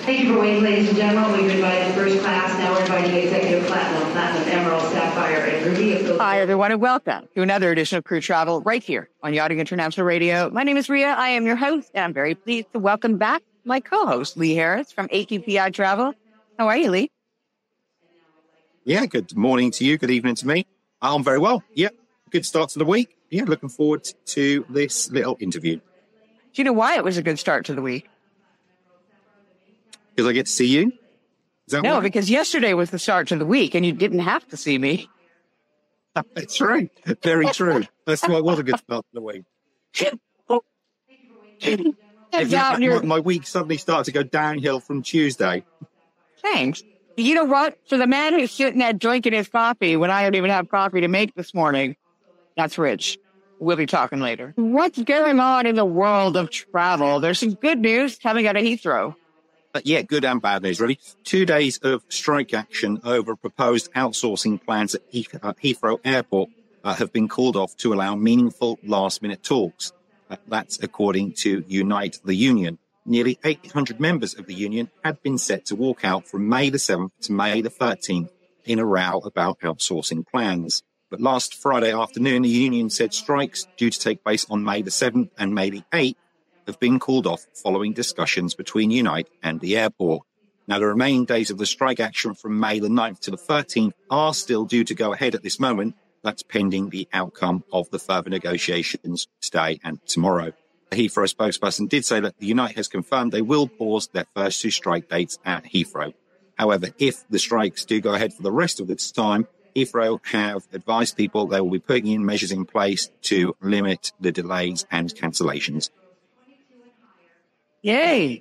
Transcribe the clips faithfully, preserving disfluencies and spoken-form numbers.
Thank you for waiting, ladies and gentlemen. We've invited first class. Now we're inviting executive platinum, platinum, emerald, sapphire, and ruby. Hi, everyone, and welcome to another edition of Crew Travel right here on Yachting International Radio. My name is Ria. I am your host, and I'm very pleased to welcome back my co-host, Lee Harris from A Q P I Travel. How are you, Lee? Yeah, good morning to you. Good evening to me. I'm very well. Yeah, good start to the week. Yeah, looking forward to this little interview. Do you know why it was a good start to the week? Because I get to see you? Is that no, why? Because yesterday was the start to the week, and you didn't have to see me. That's true. Very true. That's why it was a good start to the week. Yeah, my, my week suddenly started to go downhill from Tuesday. Thanks. You know what? For the man who's sitting there drinking his coffee when I don't even have coffee to make this morning, that's rich. We'll be talking later. What's going on in the world of travel? There's some good news coming out of Heathrow. But yeah, good and bad news, really. Two days of strike action over proposed outsourcing plans at Heathrow Airport uh, have been called off to allow meaningful last-minute talks. Uh, that's according to Unite the Union. Nearly eight hundred members of the union had been set to walk out from May the seventh to May the thirteenth in a row about outsourcing plans. But last Friday afternoon, the union said strikes due to take place on May the seventh and May the eighth have been called off following discussions between Unite and the airport. Now, the remaining days of the strike action from May the ninth to the thirteenth are still due to go ahead at this moment. That's pending the outcome of the further negotiations today and tomorrow. The Heathrow spokesperson did say that the Unite has confirmed they will pause their first two strike dates at Heathrow. However, if the strikes do go ahead for the rest of this time, Heathrow have advised people they will be putting in measures in place to limit the delays and cancellations. Yay.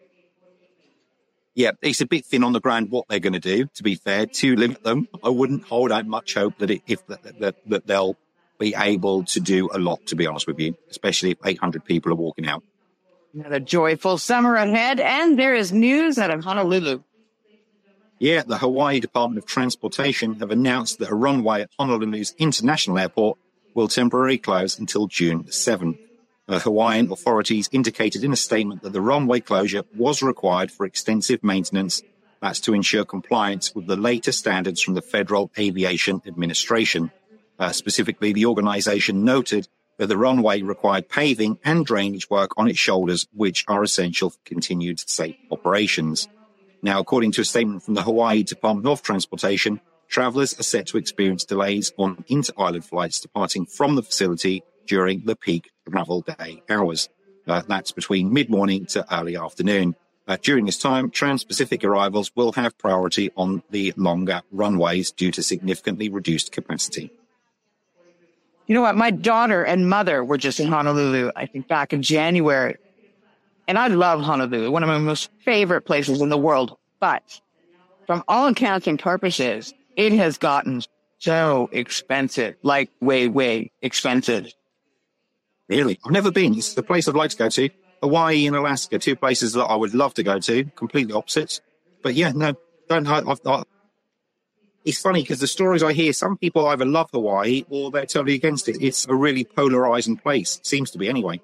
Yeah, it's a bit thin on the ground what they're going to do, to be fair, to limit them. I wouldn't hold out much hope that it, if that, that, that they'll be able to do a lot, to be honest with you, especially if eight hundred people are walking out. Another joyful summer ahead, and there is news out of Honolulu. Yeah, the Hawaii Department of Transportation have announced that a runway at Honolulu's International Airport will temporarily close until June the seventh. The Hawaiian authorities indicated in a statement that the runway closure was required for extensive maintenance. That's to ensure compliance with the latest standards from the Federal Aviation Administration. Uh, specifically, the organization noted that the runway required paving and drainage work on its shoulders, which are essential for continued safe operations. Now, according to a statement from the Hawaii Department of Transportation, travelers are set to experience delays on inter-island flights departing from the facility during the peak travel day hours. Uh, that's between mid-morning to early afternoon. Uh, during this time, trans-Pacific arrivals will have priority on the longer runways due to significantly reduced capacity. You know what? My daughter and mother were just in Honolulu, I think back in January. And I love Honolulu, one of my most favorite places in the world. But from all accounts and purposes, it has gotten so expensive, like way, way expensive. Really? I've never been. It's the place I'd like to go to. Hawaii and Alaska, two places that I would love to go to, completely opposites. But yeah, no, don't. I, I've, I, it's funny because the stories I hear, some people either love Hawaii or they're totally against it. It's a really polarizing place. Seems to be anyway.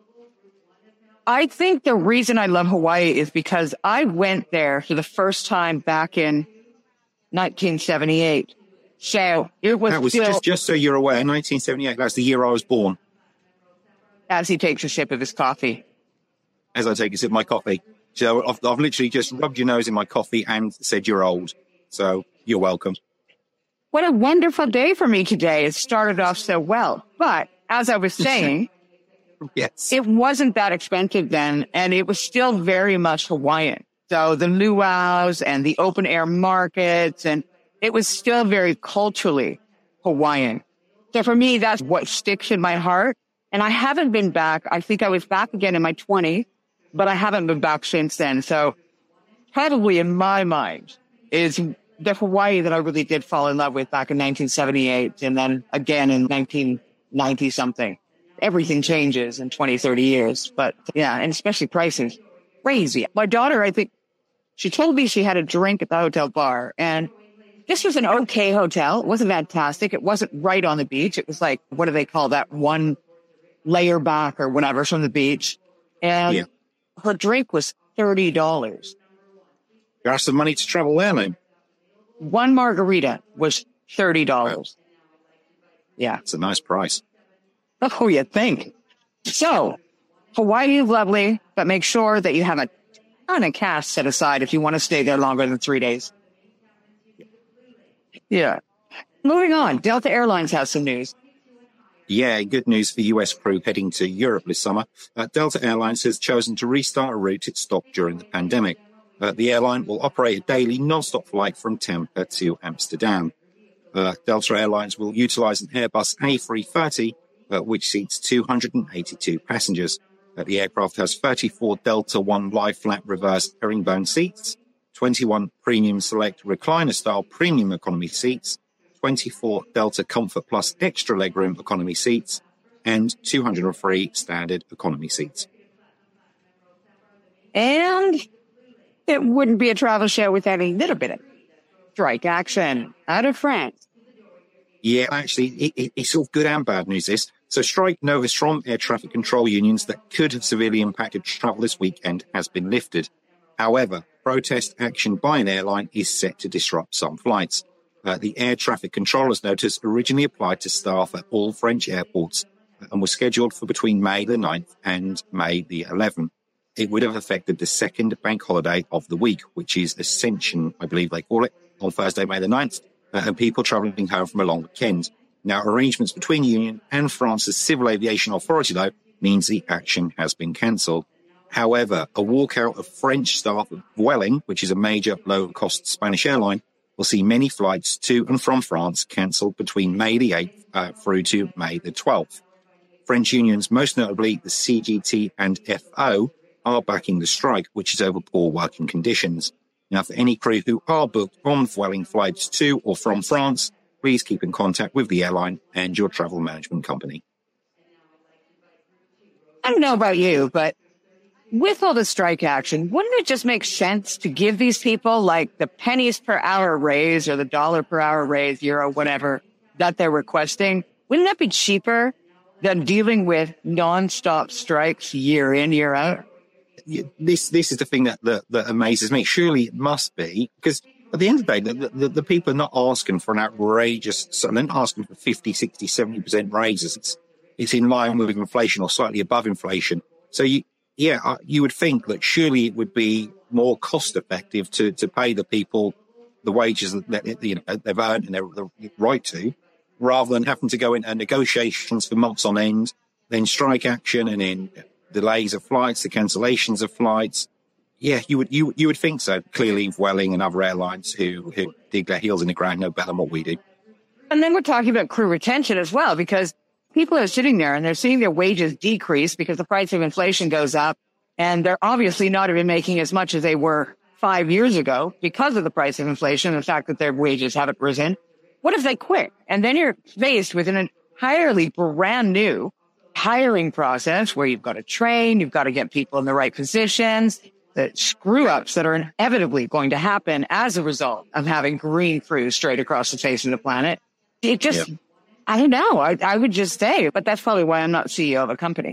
I think the reason I love Hawaii is because I went there for the first time back in nineteen seventy-eight. So it was, that was still, just, just so you're aware, nineteen seventy-eight, that's the year I was born. As he takes a sip of his coffee. As I take a sip of my coffee. So I've, I've literally just rubbed your nose in my coffee and said you're old. So you're welcome. What a wonderful day for me today. It started off so well. But as I was saying, yes, it wasn't that expensive then, and it was still very much Hawaiian. So the luau's and the open air markets, and it was still very culturally Hawaiian. So for me, that's what sticks in my heart. And I haven't been back. I think I was back again in my twenties, but I haven't been back since then. So probably in my mind is the Hawaii that I really did fall in love with back in nineteen seventy-eight and then again in nineteen ninety something. Everything changes in twenty, thirty years. But yeah, and especially prices. Crazy. My daughter, I think, she told me she had a drink at the hotel bar, and this was an okay hotel. It wasn't fantastic. It wasn't right on the beach. It was like, what do they call that? One layer back or whatever from the beach. And yeah. her drink was thirty dollars. You have some money to travel there, now. One margarita was thirty dollars. Yeah. It's a nice price. Oh, you think? So, Hawaii is lovely, but make sure that you have a ton of cash set aside if you want to stay there longer than three days. Yeah. Moving on, Delta Airlines has some news. Yeah, good news for U S crew heading to Europe this summer. Uh, Delta Airlines has chosen to restart a route it stopped during the pandemic. Uh, the airline will operate a daily non-stop flight from Tampa to Amsterdam. Uh, Delta Airlines will utilize an Airbus A three thirty, uh, which seats two hundred eighty-two passengers. Uh, the aircraft has thirty-four Delta One lie flat reverse herringbone seats, twenty-one Premium Select recliner-style premium economy seats, twenty-four Delta Comfort Plus extra legroom economy seats, and two hundred three standard economy seats. And it wouldn't be a travel show without a little bit of strike action out of France. Yeah, actually, it, it, it's all good and bad news, this. So strike notice from air traffic control unions that could have severely impacted travel this weekend has been lifted. However, protest action by an airline is set to disrupt some flights. Uh, the air traffic controllers notice originally applied to staff at all French airports and was scheduled for between May the ninth and May the eleventh. It would have affected the second bank holiday of the week, which is Ascension, I believe they call it, on Thursday, May the ninth, uh, and people travelling home from a long weekend. Now, arrangements between the union and France's Civil Aviation Authority, though, means the action has been cancelled. However, a walkout of French staff at Vueling, which is a major low-cost Spanish airline, will see many flights to and from France cancelled between May the eighth uh, through to May the twelfth. French unions, most notably the C G T and F O, are backing the strike, which is over poor working conditions. Now, for any crew who are booked on Vueling flights to or from France, please keep in contact with the airline and your travel management company. I don't know about you, but with all the strike action, wouldn't it just make sense to give these people like the pennies per hour raise or the dollar per hour raise, euro, whatever, that they're requesting? Wouldn't that be cheaper than dealing with nonstop strikes year in, year out? This this is the thing that, that, that amazes me. Surely it must be, because at the end of the day, the, the, the people are not asking for an outrageous, so they're not asking for fifty, sixty, seventy percent raises. It's, it's in line with inflation or slightly above inflation. So, you, yeah, you would think that surely it would be more cost effective to, to pay the people the wages that you know, they've earned and they're right to, rather than having to go into negotiations for months on end, then strike action and then delays of flights, the cancellations of flights. Yeah, you would you you would think so. Clearly, Vueling and other airlines who, who dig their heels in the ground know better than what we do. And then we're talking about crew retention as well, because people are sitting there and they're seeing their wages decrease because the price of inflation goes up, and they're obviously not even making as much as they were five years ago because of the price of inflation and the fact that their wages haven't risen. What if they quit? And then you're faced with an entirely brand new hiring process where you've got to train, you've got to get people in the right positions, the screw-ups that are inevitably going to happen as a result of having green crews straight across the face of the planet. It just, yep. I don't know, I, I would just say, but that's probably why I'm not C E O of a company.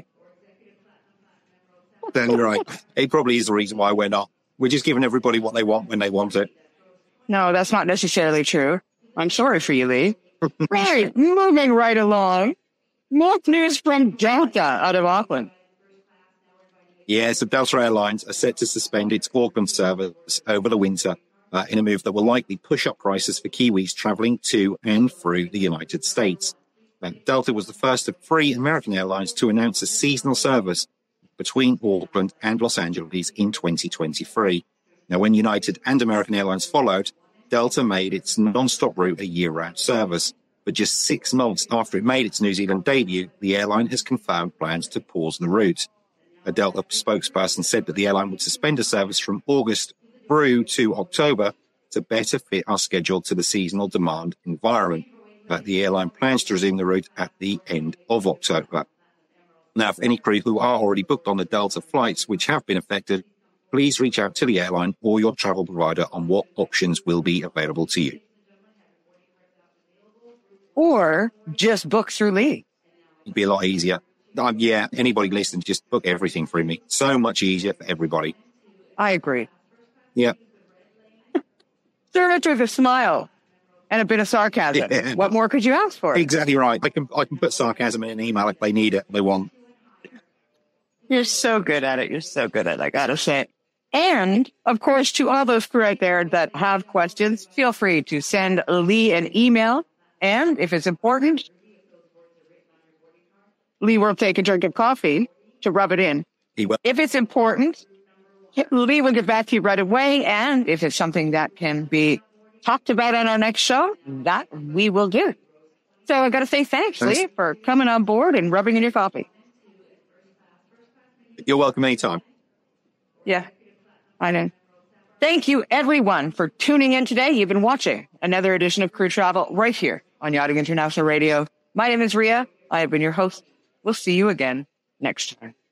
Then you're right. It probably is the reason why we're not. We're just giving everybody what they want when they want it. No, that's not necessarily true. I'm sorry for you, Lee. Right, moving right along. More news from Delta out of Auckland. Yeah, so Delta Airlines are set to suspend its Auckland service over the winter uh, in a move that will likely push up prices for Kiwis travelling to and through the United States. Uh, Delta was the first of three American airlines to announce a seasonal service between Auckland and Los Angeles in twenty twenty-three. Now, when United and American Airlines followed, Delta made its non-stop route a year-round service. But just six months after it made its New Zealand debut, the airline has confirmed plans to pause the route. A Delta spokesperson said that the airline would suspend a service from August through to October to better fit our schedule to the seasonal demand environment. But the airline plans to resume the route at the end of October. Now, for any crew who are already booked on the Delta flights which have been affected, please reach out to the airline or your travel provider on what options will be available to you. Or just book through Lee. It'd be a lot easier. Um, yeah, anybody listening, just book everything through me. So much easier for everybody. I agree. Yeah. Serve it with a smile and a bit of sarcasm. Yeah. What more could you ask for? Exactly right. I can I can put sarcasm in an email if they need it, if they want. You're so good at it. You're so good at it, I gotta say. And, of course, to all those crew out there that have questions, feel free to send Lee an email. And if it's important, Lee will take a drink of coffee to rub it in. He will. If it's important, Lee will get back to you right away. And if it's something that can be talked about on our next show, that we will do. So I got to say thanks, Thanks. Lee, for coming on board and rubbing in your coffee. You're welcome anytime. Yeah, I know. Thank you, everyone, for tuning in today. You've been watching another edition of Crew Travel right here on Yachting International Radio. My name is Ria. I have been your host. We'll see you again next time.